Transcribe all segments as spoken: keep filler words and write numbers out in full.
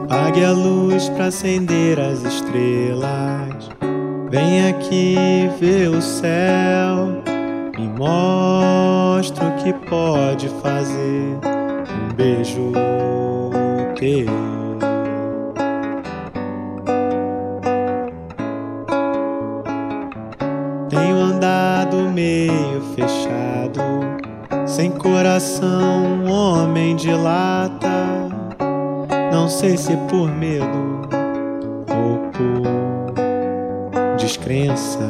Apague a luz pra acender as estrelas. Vem aqui ver o céu. Me mostra o que pode fazer um beijo teu. Tenho andado meio fechado, sem coração, um homem de lata. Não sei se por medo ou por descrença.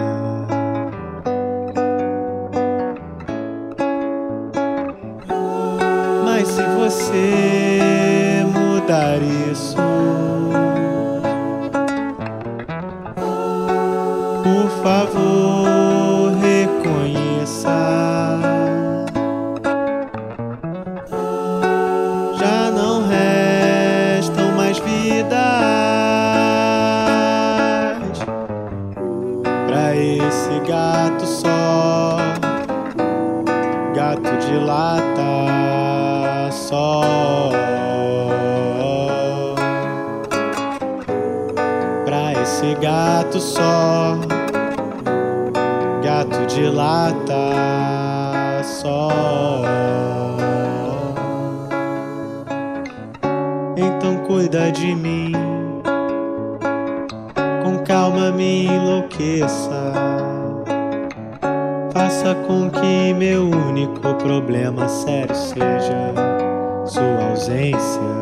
Mas se você mudar isso, por favor, reconheça. Já não restam mais vidas pra esse gato só, gato de lata só. Pra esse gato só, gato de lata só. Então cuida de mim, com calma me enlouqueça. Faça com que meu único problema sério seja sua ausência.